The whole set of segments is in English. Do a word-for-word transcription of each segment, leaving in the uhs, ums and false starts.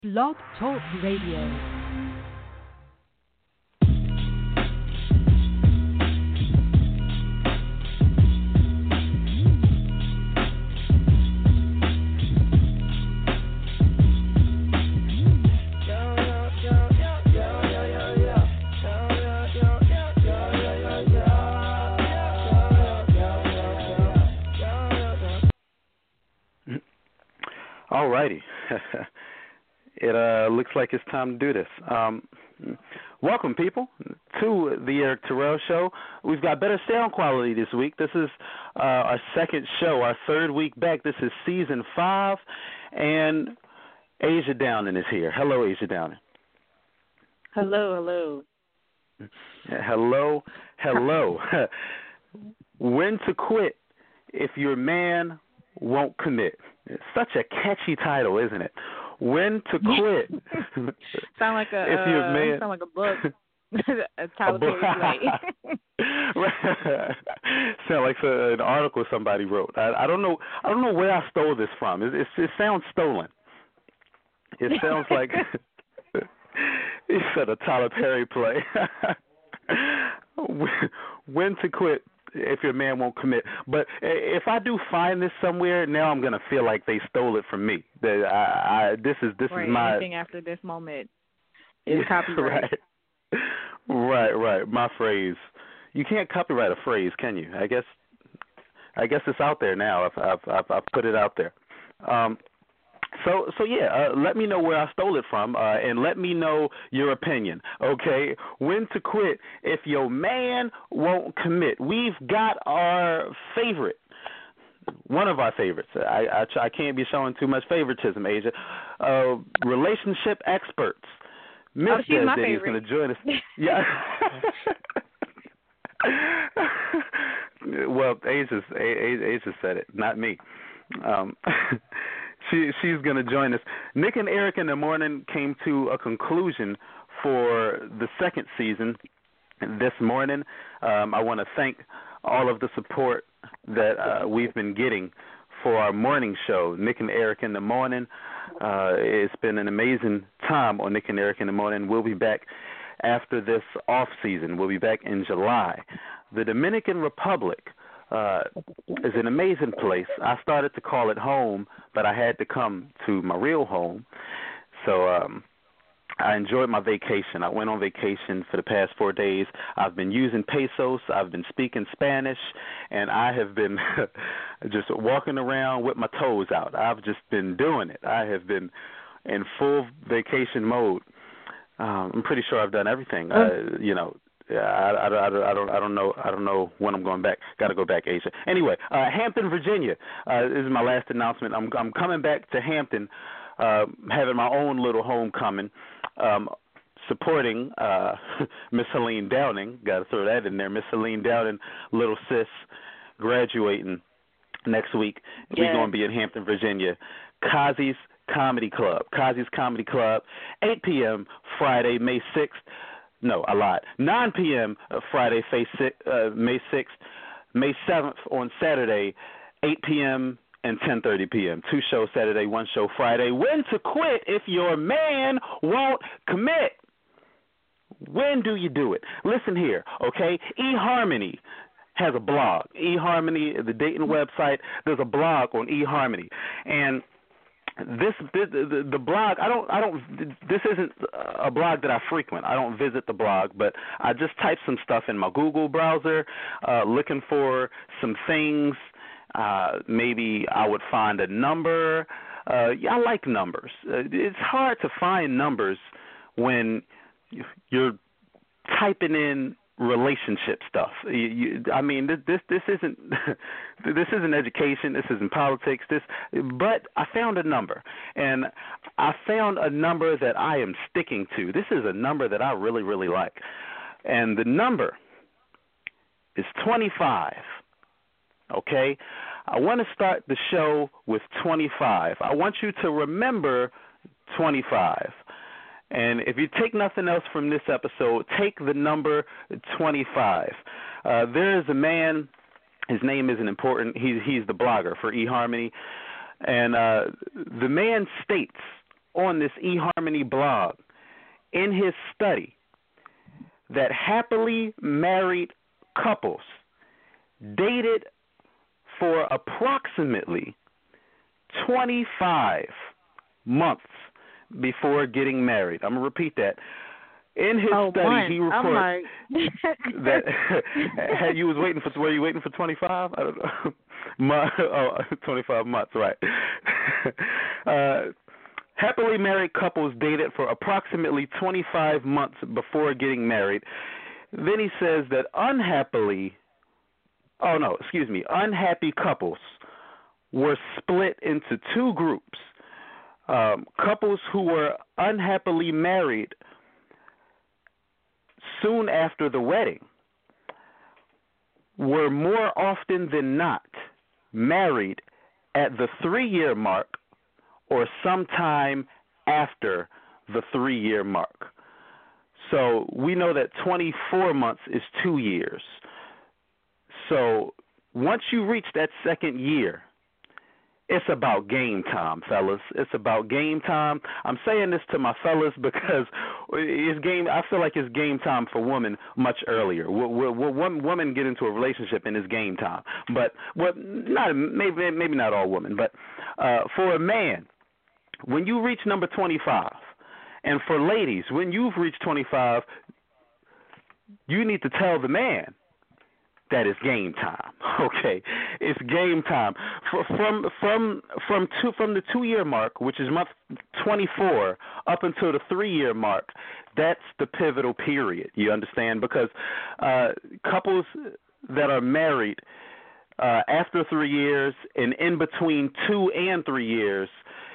Blog Talk Radio. All righty. It uh, looks like it's time to do this. Um, welcome, people, to the Eric Terrell Show. We've got better sound quality this week. This is uh, our second show, our third week back. This is season five, and Asia Downing is here. Hello, Asia Downing. Hello, hello. Hello, hello. When to quit if your man won't commit. It's such a catchy title, isn't it? When to quit. sound like a if uh, your man... sound like a book. a Tyler a book. Perry Sound like a, an article somebody wrote. I, I don't know. I don't know where I stole this from. It, it, it sounds stolen. It sounds like he said a Tyler Perry play. When to quit if your man won't commit. But if I do find this somewhere, now I'm gonna feel like they stole it from me. That I, I this is this right, is my anything after this moment is copyright. Right. right, right. My phrase. You can't copyright a phrase, can you? I guess. I guess it's out there now. I've I've I've, I've put it out there. Um, So, so yeah, uh, let me know where I stole it from, uh, and let me know your opinion, okay? When to quit if your man won't commit. We've got our favorite, one of our favorites. I, I, I can't be showing too much favoritism, Asia. Uh, relationship experts. Miss Oh, she's my Desdin is favorite. going to join us. Yeah. Well, Asia, Asia said it, not me. Um, she she's going to join us. Nick and Eric in the Morning came to a conclusion for the second season this morning. Um, I want to thank all of the support that uh, we've been getting for our morning show, Nick and Eric in the Morning. Uh, it's been an amazing time on Nick and Eric in the Morning. We'll be back after this off season. We'll be back in July. The Dominican Republic Uh, is an amazing place. I started to call it home, but I had to come to my real home. So um, I enjoyed my vacation. I went on vacation for the past four days. I've been using pesos. I've been speaking Spanish, and I have been just walking around with my toes out. I've just been doing it. I have been in full vacation mode. Um, I'm pretty sure I've done everything. Uh, you know. Yeah, I, I, I, I don't I don't know I don't know when I'm going back. Got to go back, Asia. Anyway, uh, Hampton, Virginia. Uh, this is my last announcement. I'm I'm coming back to Hampton, uh, having my own little homecoming, um, supporting uh, Miss Helene Downing. Got to throw that in there. Miss Helene Downing, little sis, graduating next week. Yes. We're going to be in Hampton, Virginia. Kazi's Comedy Club. Kazi's Comedy Club, eight p.m. Friday, May sixth. No, a lot. nine p.m. Friday, May sixth, May seventh on Saturday, eight p.m. and ten thirty p.m. Two shows Saturday, one show Friday. When to quit if your man won't commit. When do you do it? Listen here, okay? eHarmony has a blog. eHarmony, the dating website, there's a blog on eHarmony. And This, this the, the blog. I don't. I don't. This isn't a blog that I frequent. I don't visit the blog, but I just type some stuff in my Google browser, uh, looking for some things. Uh, maybe I would find a number. Uh, yeah, I like numbers. Uh, it's hard to find numbers when you're typing in relationship stuff. You, you, I mean, this this, this isn't this isn't education. This isn't politics. This, but I found a number, and I found a number that I am sticking to. This is a number that I really really like, and the number is twenty-five. Okay, I want to start the show with twenty-five. I want you to remember twenty-five. And if you take nothing else from this episode, take the number twenty-five. Uh, there is a man, his name isn't important, he's, he's the blogger for eHarmony, and uh, the man states on this eHarmony blog in his study that happily married couples dated for approximately twenty-five months before getting married. I'm going to repeat that. In his oh, study, one. he reported like... that had you was waiting for were you waiting for twenty-five? I don't know. Month, oh, twenty-five months, right? uh, happily married couples dated for approximately twenty-five months before getting married. Then he says that unhappily, oh no, excuse me, unhappy couples were split into two groups. Um, couples who were unhappily married soon after the wedding were more often than not married at the three-year mark or sometime after the three-year mark. So we know that twenty-four months is two years. So once you reach that second year, it's about game time, fellas. It's about game time. I'm saying this to my fellas because it's game. I feel like it's game time for women much earlier. When women get into a relationship and it's game time, but what? Not maybe maybe not all women, but uh, for a man, when you reach number twenty-five, and for ladies, when you've reached twenty-five, you need to tell the man that it's game time. Okay, it's game time. From from from two from the two year mark, which is month twenty-four, up until the three year mark, that's the pivotal period. You understand? Because uh, couples that are married uh, after three years and in between two and three years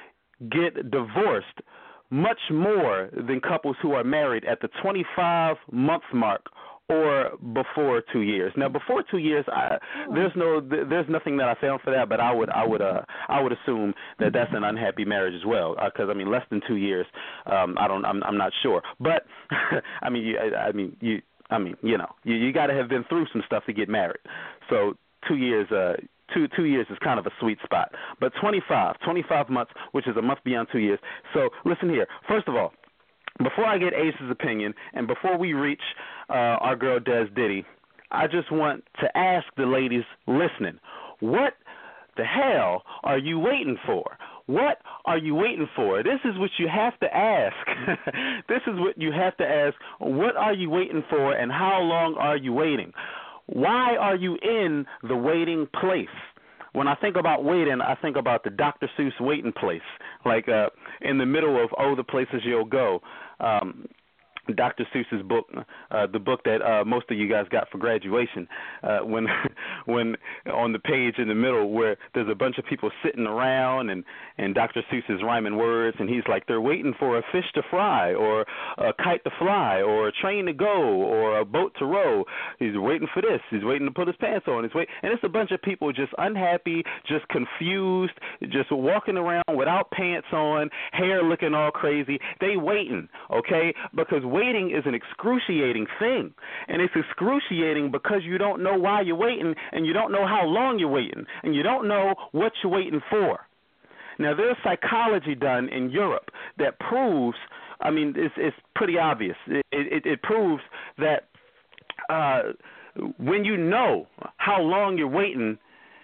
get divorced much more than couples who are married at the twenty-five month mark or before two years. Now, before two years, I, there's no, there's nothing that I found for that, but I would, I would, uh, I would assume that that's an unhappy marriage as well, because uh, I mean, less than two years, um, I don't, I'm, I'm not sure, but I mean, you, I, I mean, you, I mean, you know, you, you got to have been through some stuff to get married. So two years, uh, two, two years is kind of a sweet spot. But twenty-five, twenty-five months, which is a month beyond two years. So listen here. First of all, before I get Ace's opinion, and before we reach uh, our girl Des Diddy, I just want to ask the ladies listening, what the hell are you waiting for? What are you waiting for? This is what you have to ask. This is what you have to ask. What are you waiting for, and how long are you waiting? Why are you in the waiting place? When I think about waiting, I think about the Doctor Seuss waiting place, like uh, in the middle of Oh, the Places You'll Go. Um, Doctor Seuss's book, uh, the book that uh, most of you guys got for graduation, uh, when when on the page in the middle where there's a bunch of people sitting around and, and Doctor Seuss is rhyming words, and he's like, they're waiting for a fish to fry or a kite to fly or a train to go or a boat to row. He's waiting for this. He's waiting to put his pants on. He's wait, and it's a bunch of people just unhappy, just confused, just walking around without pants on, hair looking all crazy. They waiting, okay, because waiting is an excruciating thing, and it's excruciating because you don't know why you're waiting, and you don't know how long you're waiting, and you don't know what you're waiting for. Now, there's psychology done in Europe that proves, I mean, it's, it's pretty obvious. It, it, it proves that uh, when you know how long you're waiting,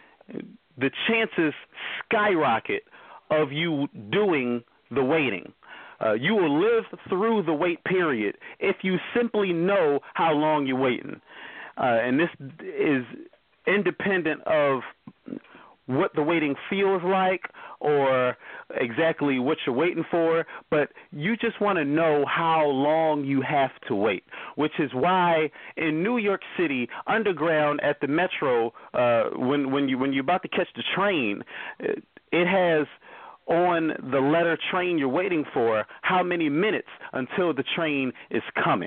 the chances skyrocket of you doing the waiting. Uh, you will live through the wait period if you simply know how long you're waiting. Uh, and this is independent of what the waiting feels like or exactly what you're waiting for, but you just want to know how long you have to wait, which is why in New York City, underground at the Metro, uh, when, when, you, when you're about to catch the train, it has on the letter train you're waiting for how many minutes until the train is coming,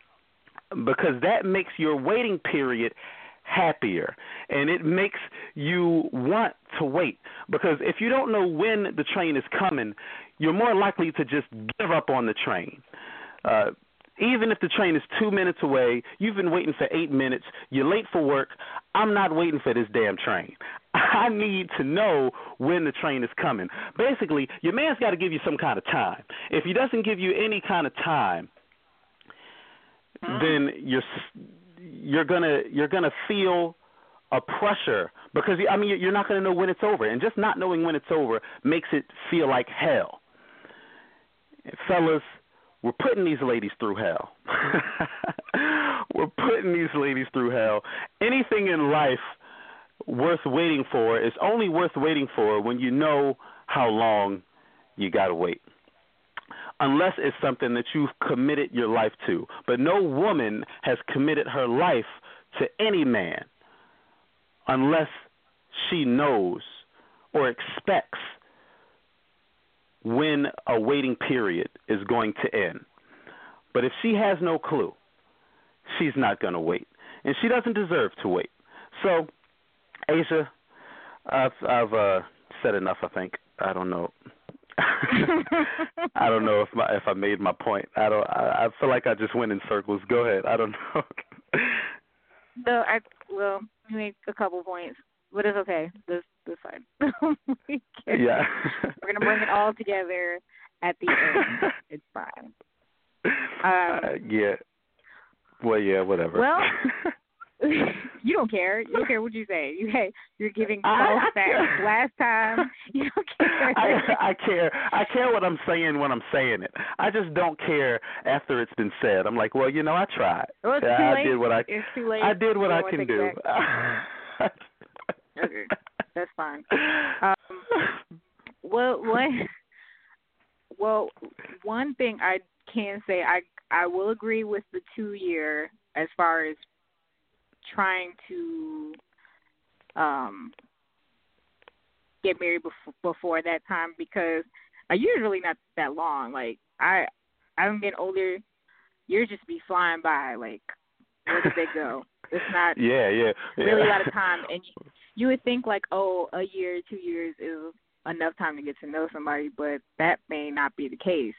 because that makes your waiting period happier, and it makes you want to wait, because if you don't know when the train is coming, you're more likely to just give up on the train. Uh, even if the train is two minutes away, you've been waiting for eight minutes, you're late for work, I'm not waiting for this damn train. I need to know when the train is coming. Basically, your man's got to give you some kind of time. If he doesn't give you any kind of time, then you're you're gonna you're gonna feel a pressure because I mean you're not gonna know when it's over, and just not knowing when it's over makes it feel like hell. Fellas, we're putting these ladies through hell. We're putting these ladies through hell. Anything in life worth waiting for is only worth waiting for when you know how long you got to wait. Unless it's something that you've committed your life to. But no woman has committed her life to any man unless she knows or expects when a waiting period is going to end. But if she has no clue, she's not going to wait. And she doesn't deserve to wait. So, Asia, I've, I've uh, said enough, I think. I don't know. I don't know if my if I made my point. I don't. I, I feel like I just went in circles. Go ahead. I don't know. No, I well, you made a couple points, but it's okay. This this fine. we can, yeah. We're gonna bring it all together at the end. It's fine. Um, uh, yeah. Well, yeah, whatever. Well, you don't care. You don't care what you say. You hey, you're giving I, false I facts last time. You don't care. I, I care. I care what I'm saying when I'm saying it. I just don't care after it's been said. I'm like, well, you know, I tried. Well, it's I too late. did what I. It's too late. I did what you I can do. Okay, that's fine. Um, well, one, well, one thing I can say, I I will agree with the two year as far as trying to um, get married before, before that time, because a year is really not that long. Like I, I'm getting older. Years just be flying by. Like where did they go? It's not yeah, yeah, yeah. really a lot of time. And you, you would think like, oh, a year, two years is enough time to get to know somebody, but that may not be the case.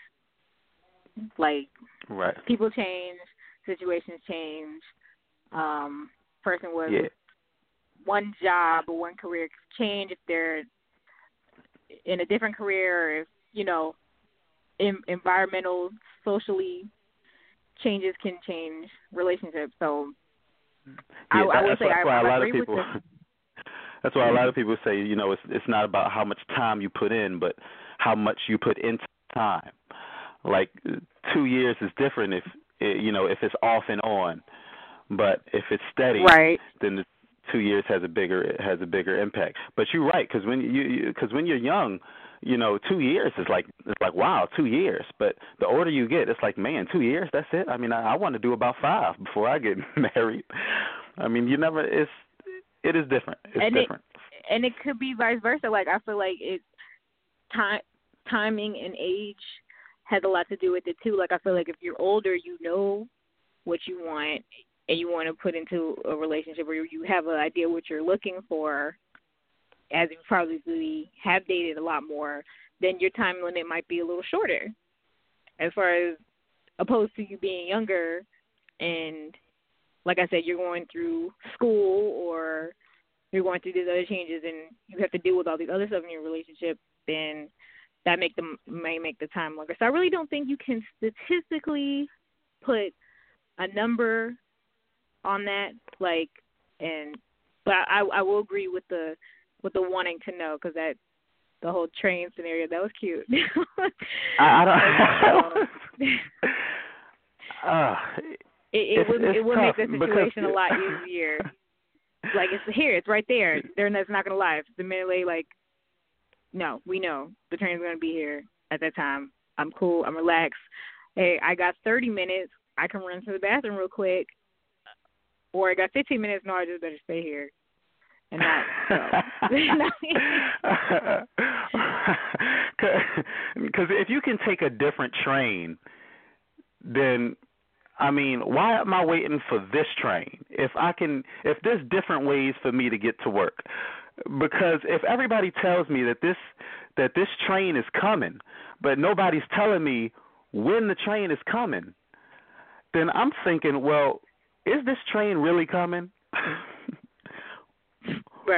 Like right. people change, situations change. Um, person was yeah. one job or one career change if they're in a different career, or if, you know, in, environmental, socially changes can change relationships. So yeah, I, I would that's say why, I, why I a lot agree of people. with this. That's why a lot of people say, you know, it's it's not about how much time you put in, but how much you put into time. Like two years is different if you know if it's off and on, but if it's steady, right, then the two years has a bigger it has a bigger impact. But you're right, because when you because when you're young, you know, two years is like it's like wow, two years. But the older you get, it's like man, two years, that's it. I mean, I, I want to do about five before I get married. I mean, you never. It's it is different. It's and different. It, and it could be vice versa. Like I feel like it time timing and age has a lot to do with it too. Like I feel like if you're older, you know what you want, and you want to put into a relationship where you have an idea what you're looking for, as you probably have dated a lot more, then your time limit might be a little shorter, as far as opposed to you being younger and, like I said, you're going through school or you're going through these other changes and you have to deal with all these other stuff in your relationship, then that make them may make the time longer. So I really don't think you can statistically put a number on that, like, and but I, I will agree with the with the wanting to know, because that the whole train scenario, that was cute. I, I don't. uh, it it it's, would it's it would make the situation because, a lot easier. Like it's here, it's right there. They're that's not gonna lie. The minute they like, no, we know the train's gonna be here at that time. I'm cool. I'm relaxed. Hey, I got thirty minutes. I can run to the bathroom real quick. Or I got fifteen minutes. No, I just better stay here. And not. Because if you can take a different train, then I mean, why am I waiting for this train? If I can, if there's different ways for me to get to work, because if everybody tells me that this that this train is coming, but nobody's telling me when the train is coming, then I'm thinking, well, is this train really coming? Right.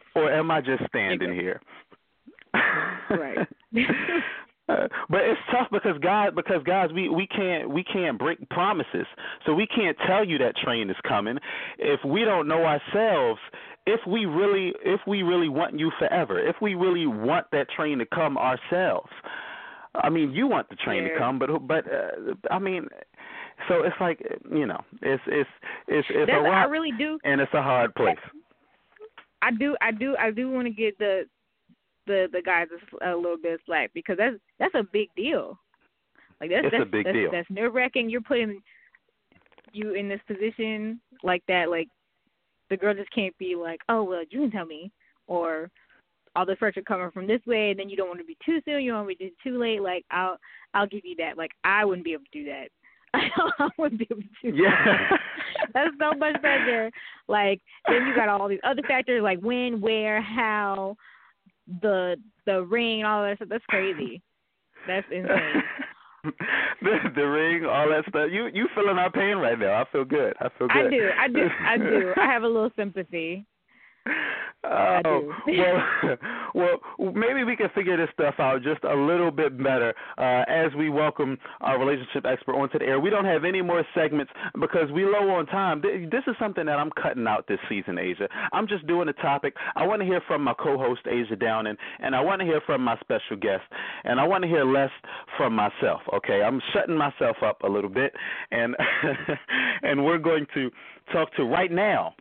or am I just standing here? Right. Uh, but it's tough because guys, because guys, we, we can't we can't break promises, so we can't tell you that train is coming if we don't know ourselves. If we really if we really want you forever, if we really want that train to come ourselves, I mean, you want the train yeah. to come, but but uh, I mean, so it's like you know, it's it's it's it's That's, a rock, I really do, and it's a hard place. I do, I do, I do want to get the the the guys a, a little bit of slack because that's that's a big deal. Like that's it's that's, a big that's, deal. That's nerve wracking. You're putting you in this position like that. Like the girl just can't be like, oh well, you can tell me, or all the pressure coming from this way, and then you don't want to be too soon. You don't want to be too late. Like I'll I'll give you that. Like I wouldn't be able to do that. I wouldn't be able to do Yeah. that. That's so much pressure. Like then you got all these other factors like when, where, how, the the ring, all that stuff. That's crazy. That's insane. the, the ring, all that stuff. You you feeling our pain right now? I feel good. I feel good. I do. I do. I do. I have a little sympathy. I Oh, do. well, well, maybe we can figure this stuff out just a little bit better uh, as we welcome our relationship expert onto the air. We don't have any more segments because we low on time. This is something that I'm cutting out this season, Asia. I'm just doing a topic. I want to hear from my co-host, Asia Downing, and I want to hear from my special guest, and I want to hear less from myself, okay? I'm shutting myself up a little bit, and and we're going to talk to right now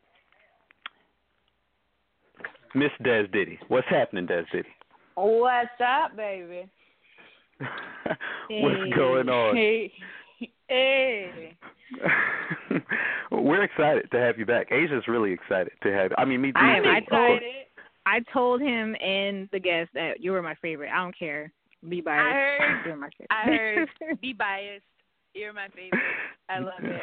Miss Des Diddy. What's happening, Des Diddy? What's up, baby? What's going on? Hey. Hey. We're excited to have you back. Asia's really excited to have you. I mean, me too. I'm I'm excited. I told him and the guest that you were my favorite. I don't care. Be biased. I heard. You're my favorite. I heard. Be biased. You're my favorite. I love it.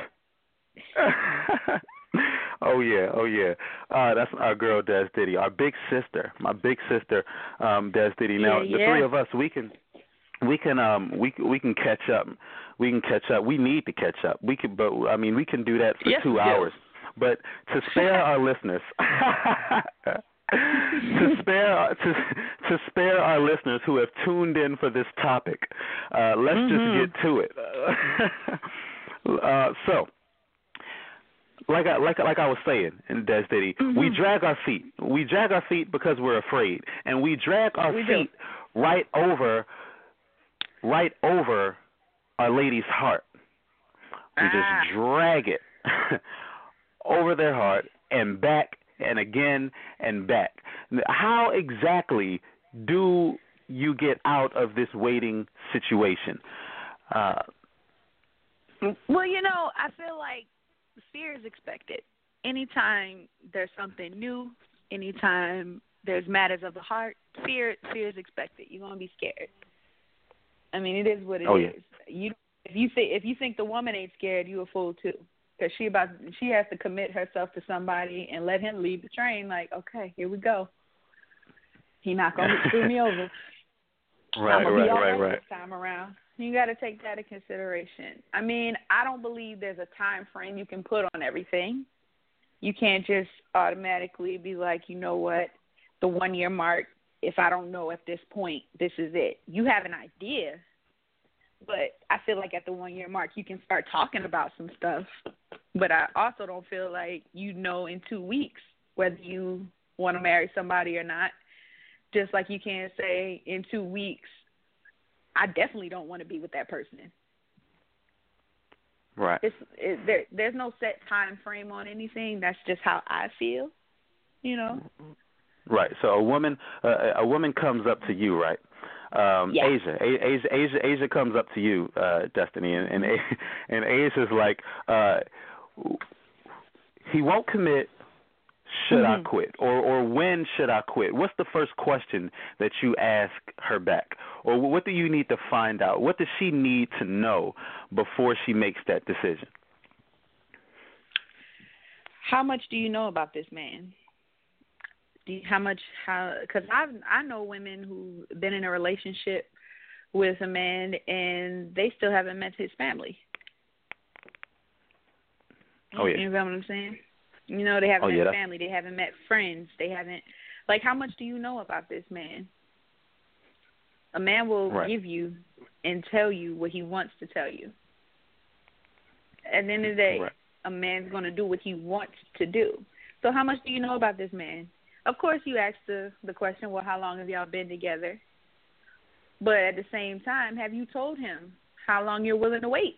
Oh yeah, oh yeah. Uh, that's our girl Des Diddy, our big sister, my big sister, um, Des Diddy. Now Yeah, the yeah. three of us, we can, we can, um, we we can catch up. We can catch up. We need to catch up. We can, but I mean, we can do that for Yes, two we do. hours. But to spare our listeners, to spare to to spare our listeners who have tuned in for this topic, uh, let's Mm-hmm. just get to it. uh, so. Like I like like I was saying in Des Diddy, Mm-hmm. we drag our feet. We drag our feet because we're afraid, and we drag our We do. feet right over, right over our lady's heart. We Ah. just drag it over their heart and back and again and back. How exactly do you get out of this waiting situation? Uh, Well, you know, I feel like fear is expected. Anytime there's something new, anytime there's matters of the heart, fear fear is expected. You're gonna be scared. I mean, it is what it Oh, is. yeah. You if you think if you think the woman ain't scared, you a fool too. Because she about she has to commit herself to somebody and let him lead the train. Like, okay, here we go. He not gonna screw me over. right, I'm gonna right, be all right, right right. this time around. You got to take that in consideration. I mean, I don't believe there's a time frame you can put on everything. You can't just automatically be like, you know what, the one year mark, if I don't know at this point, this is it. You have an idea, but I feel like at the one year mark, you can start talking about some stuff. But I also don't feel like you know in two weeks whether you want to marry somebody or not. Just like you can't say in two weeks, I definitely don't want to be with that person. Right. It's it, there. There's no set time frame on anything. That's just how I feel. You know. Right. So a woman, uh, a woman comes up to you, right? Um, Yeah. Asia, A- Asia, Asia, Asia comes up to you, uh, Destiny, and and, A- and Asia's like, uh, he won't commit. Should Mhm. I quit? Or or when should I quit? What's the first question that you ask her back? Or what do you need to find out? What does she need to know before she makes that decision? How much do you know about this man? Do you, how much? How? Because I I know women who've been in a relationship with a man and they still haven't met his family. Oh yeah. You know what I'm saying? You know, they haven't Oh, met yeah, that's- family. They haven't met friends. They haven't Like, how much do you know about this man? A man will right. give you and tell you what he wants to tell you. At the end of the day, right. a man's going to do what he wants to do. So how much do you know about this man? Of course, you ask the, the question, well, how long have y'all been together? But at the same time, have you told him how long you're willing to wait?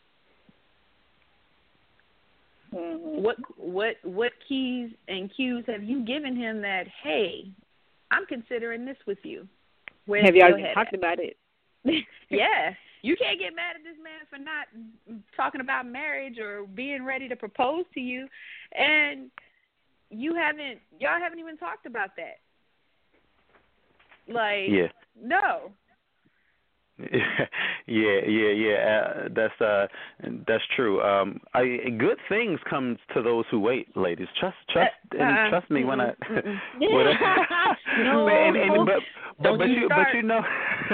Mm-hmm. What what what keys and cues have you given him that, hey, I'm considering this with you? Where's have y'all talked at? about it? Yeah. You can't get mad at this man for not talking about marriage or being ready to propose to you, and you haven't, y'all haven't even talked about that. Like, yeah. no. yeah, yeah, yeah. Uh, that's uh, that's true. Um, I, good things come to those who wait, ladies. Trust, trust, uh, and uh, trust me when I. when I no, and, and, but but, but you, start. but you know.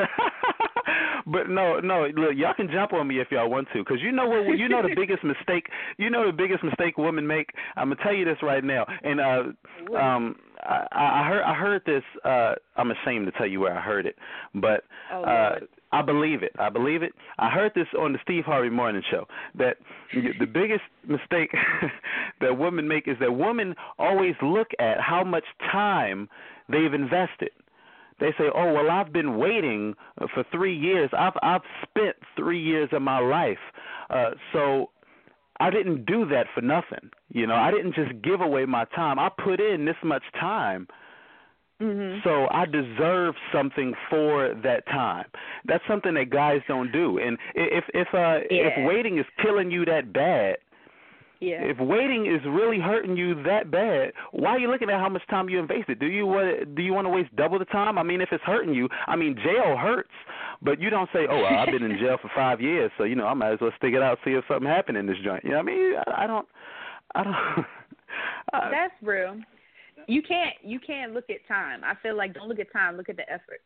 But no, no. Look, y'all can jump on me if y'all want to, because you know what? You know the biggest mistake. You know the biggest mistake women make. I'm gonna tell you this right now. And uh, um, I, I heard I heard this. Uh, I'm ashamed to tell you where I heard it, but oh, uh, I believe it. I believe it. I heard this on the Steve Harvey Morning Show. That the biggest mistake that women make is that women always look at how much time they've invested. They say, "Oh, well, I've been waiting for three years. I've I've spent three years of my life, uh, so I didn't do that for nothing. You know, I didn't just give away my time. I put in this much time, mm-hmm. so I deserve something for that time." That's something that guys don't do. And if if uh, yeah. if waiting is killing you that bad. Yeah. If waiting is really hurting you that bad, why are you looking at how much time you invested? Do you want do you want to waste double the time? I mean, if it's hurting you, I mean, jail hurts, but you don't say, "Oh, well, I've been in jail for five years, so you know I might as well stick it out, see if something happened in this joint." You know what I mean? I, I don't, I don't. I, That's real. You can't you can't look at time. I feel like don't look at time, look at the effort.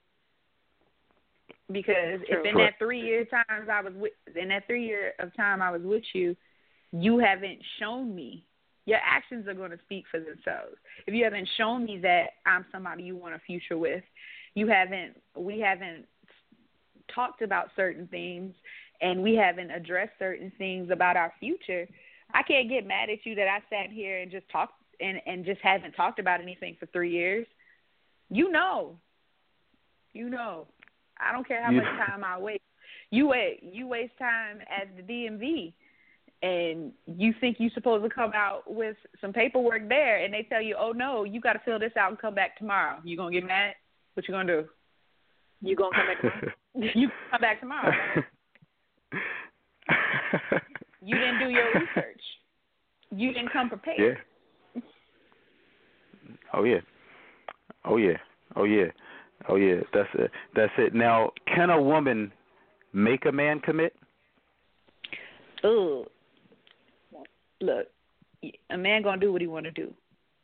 Because if in that three year times I was with, in that three year of time I was with you, you haven't shown me. Your actions are going to speak for themselves. If you haven't shown me that I'm somebody you want a future with, you haven't. We haven't talked about certain things, and we haven't addressed certain things about our future. I can't get mad at you that I sat here and just talked and and just haven't talked about anything for three years. You know, you know. I don't care how yeah. much time I waste. You wait. You waste time at the D M V. And you think you're supposed to come out with some paperwork there, and they tell you, "Oh no, you got to fill this out and come back tomorrow." You gonna get mad? What you gonna do? You gonna come back tomorrow? You come back tomorrow. You didn't do your research. You didn't come prepared. Yeah. Oh yeah. Oh yeah. Oh yeah. Oh yeah. That's it. That's it. Now, can a woman make a man commit? Ooh. Look, a man gonna do what he want to do.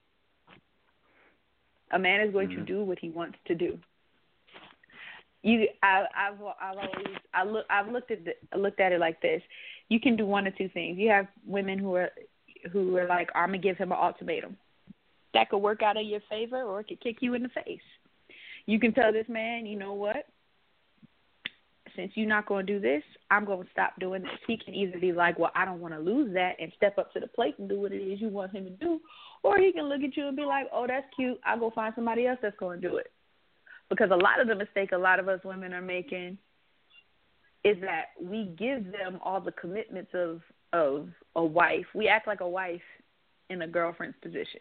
A man is going mm-hmm. to do what he wants to do. You, I, I've, I've always, I look, I've looked at, the, looked at it like this. You can do one or two things. You have women who are, who are like, "I'm gonna give him an ultimatum." That could work out in your favor, or it could kick you in the face. You can tell this man, "You know what? Since you're not going to do this, I'm going to stop doing this." He can either be like, "Well, I don't want to lose that," and step up to the plate and do what it is you want him to do. Or he can look at you and be like, "Oh, that's cute. I'll go find somebody else that's going to do it." Because a lot of the mistake a lot of us women are making is that we give them all the commitments of, of a wife. We act like a wife in a girlfriend's position.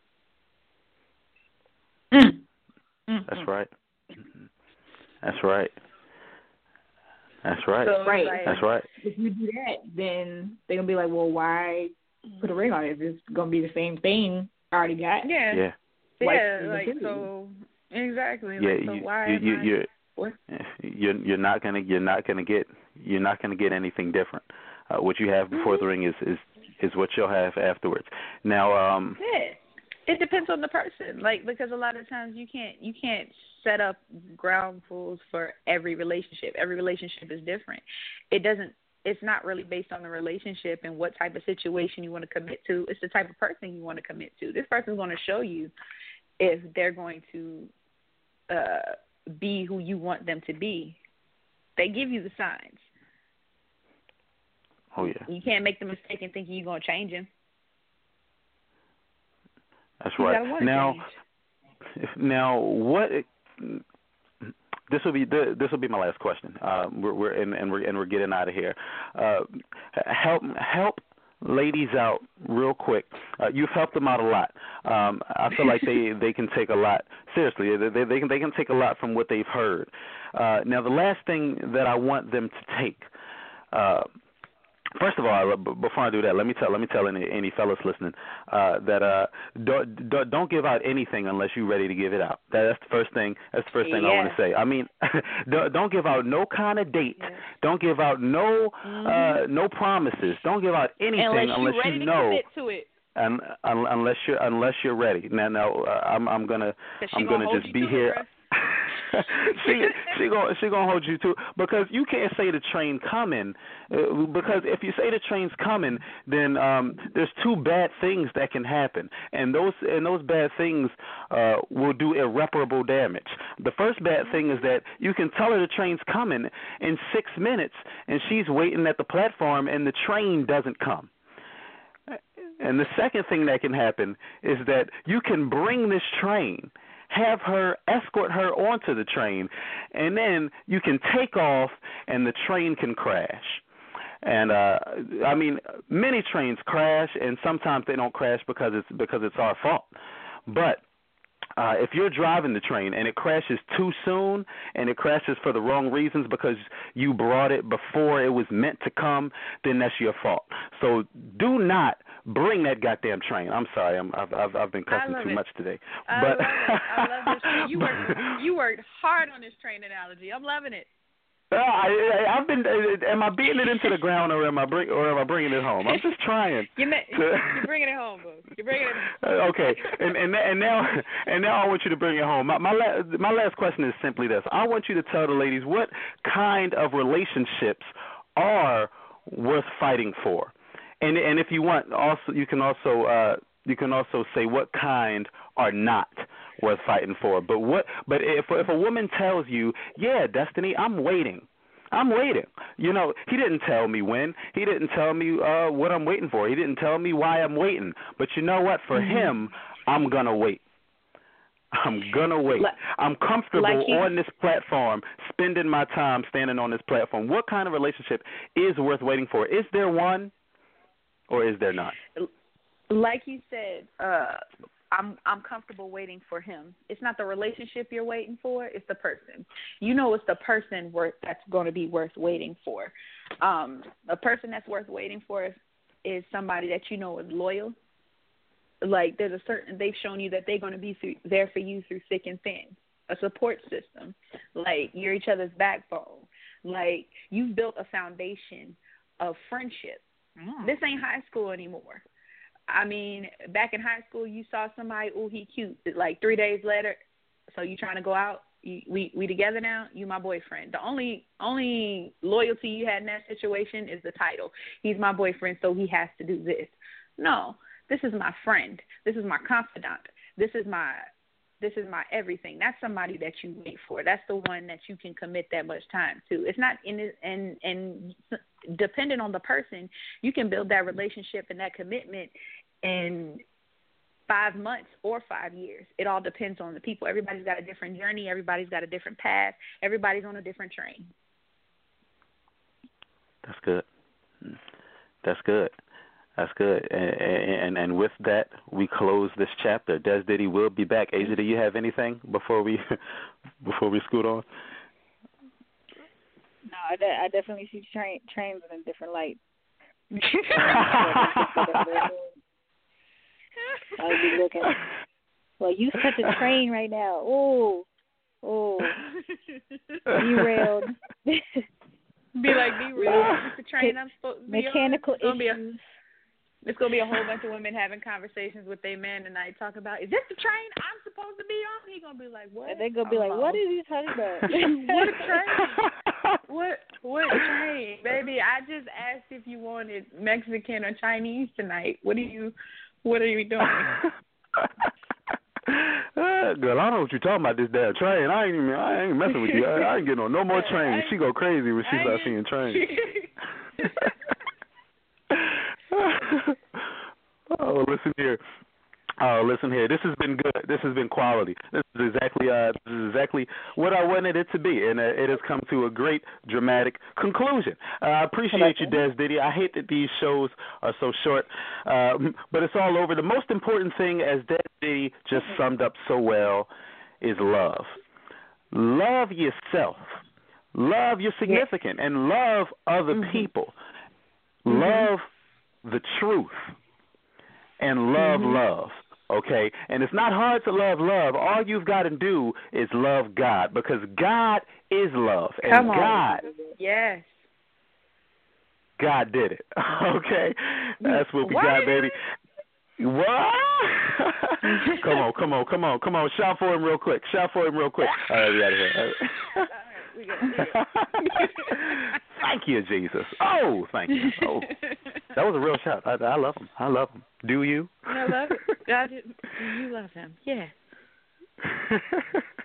Mm. That's right. That's right. That's right. So, right. That's right. If you do that, then they're going to be like, "Well, why put a ring on it? It's going to be the same thing I already got." Yeah. Yeah. Yeah, like, so, exactly. Yeah, like, so you, why you, am you, I, you're, what? you're, you're not going to, you're not going to get, you're not going to get anything different. Uh, what you have before mm-hmm. the ring is, is, is what you'll have afterwards. Now, um. Yeah. It depends on the person, like, because a lot of times you can't you can't set up ground rules for every relationship. Every relationship is different. It doesn't. It's not really based on the relationship and what type of situation you want to commit to. It's the type of person you want to commit to. This person's going to show you if they're going to uh, be who you want them to be. They give you the signs. Oh, yeah. You can't make the mistake in thinking you're going to change him. That's You right. gotta wanna Now, change. now, what? This will be this will be my last question. Uh, we're, we're and, and we're and we're getting out of here. Uh, help help ladies out real quick. Uh, you've helped them out a lot. Um, I feel like they, they can take a lot. Seriously, they, they can they can take a lot from what they've heard. Uh, now, the last thing that I want them to take. Uh, First of all, before I do that, let me tell let me tell any, any fellas listening uh, that uh, don't, don't give out anything unless you're ready to give it out. That's the first thing. That's the first thing yeah. I want to say. I mean, don't give out no kind of date. Yeah. Don't give out no mm-hmm. uh, no promises. Don't give out anything unless, unless you're ready you know. To commit to it. And um, unless you're unless you're ready. Now, now uh, I'm I'm gonna I'm gonna, gonna just be here. she she gonna she gonna hold you to, because you can't say the train coming, uh, because if you say the train's coming, then um, there's two bad things that can happen, and those and those bad things uh, will do irreparable damage. The first bad thing is that you can tell her the train's coming in six minutes, and she's waiting at the platform, and the train doesn't come. And the second thing that can happen is that you can bring this train, have her, escort her onto the train, and then you can take off and the train can crash. And uh, I mean, many trains crash, and sometimes they don't crash because it's because it's our fault. But Uh, if you're driving the train and it crashes too soon and it crashes for the wrong reasons because you brought it before it was meant to come, then that's your fault. So do not bring that goddamn train. I'm sorry, I'm, I've, I've I've been cussing too it. much today. I but love it. I love this train. You worked you worked hard on this train analogy. I'm loving it. Uh, I, I, I've been. Am I beating it into the ground, or am I bring, or am I bringing it home? I'm just trying. You're, to, you're bringing it home, bro. You're bringing it. Home. Okay, and and and now and now I want you to bring it home. My my, la- my last question is simply this: I want you to tell the ladies what kind of relationships are worth fighting for, and and if you want, also you can also uh, you can also say what kind are not worth fighting for. But what? But if if a woman tells you, yeah, Destiny, I'm waiting. I'm waiting. You know, he didn't tell me when. He didn't tell me uh, what I'm waiting for. He didn't tell me why I'm waiting. But you know what? For mm-hmm. him, I'm gonna wait. I'm gonna wait. Like, I'm comfortable like he, on this platform, spending my time standing on this platform. What kind of relationship is worth waiting for? Is there one, or is there not? Like you said, uh, I'm I'm comfortable waiting for him. It's not the relationship you're waiting for; it's the person. You know, it's the person worth that's going to be worth waiting for. Um, a person that's worth waiting for is, is somebody that you know is loyal. Like there's a certain they've shown you that they're going to be through, there for you through thick and thin. A support system, like you're each other's backbone. Like you've built a foundation of friendship. Mm. This ain't high school anymore. I mean, back in high school, you saw somebody, oh, he cute. Like three days later, so you trying to go out? You, we we together now? You my boyfriend. The only only loyalty you had in that situation is the title. He's my boyfriend, so he has to do this. No, this is my friend. This is my confidant. This is my this is my everything. That's somebody that you wait for. That's the one that you can commit that much time to. It's not in it, and and depending on the person, you can build that relationship and that commitment in five months or five years. It all depends on the people. Everybody's got a different journey. Everybody's got a different path. Everybody's on a different train. That's good. That's good. That's good. And, and and with that, we close this chapter. Des Diddy will be back. Asia, do you have anything before we before we scoot on? No, I, de- I definitely see train trains in a different light. I'll be looking. Well, you such a train right now. Oh, oh, derailed. Be like derailed. It's the train I'm supposed to be Mechanical on. issues. There's going to be a whole bunch of women having conversations with their men tonight talking about, is this the train I'm supposed to be on? He's going to be like, what? And they're going to be like, what is he talking about? What train? What what train? Baby, I just asked if you wanted Mexican or Chinese tonight. What are you, what are you doing? what? Girl, I don't know what you're talking about, this damn train. I ain't even, I ain't messing with you. I, I ain't getting on no more trains. She go crazy when she starts seeing trains. Oh, listen here. Oh, listen here. This has been good. This has been quality. This is exactly, uh, this is exactly what I wanted it to be, and uh, it has come to a great dramatic conclusion. Uh, I appreciate you, Des Diddy. I hate that these shows are so short, um, but it's all over. The most important thing, as Des Diddy just summed up so well, is love. Love yourself. Love your significant, yes. and love other mm-hmm. people. Mm-hmm. Love the truth, and love mm-hmm. love. Okay, and it's not hard to love love. All you've got to do is love God, because God is love, and Come on. God, yes, God did it. Okay, that's what we what? got, baby. What? Come on, come on, come on, come on! Shout for him real quick! Shout for him real quick! All right, we out of here. All right. We got Thank you, Jesus. Oh, thank you. Oh, that was a real shout. I, I love him. I love him. Do you? I love it. God, do you love him? Yeah.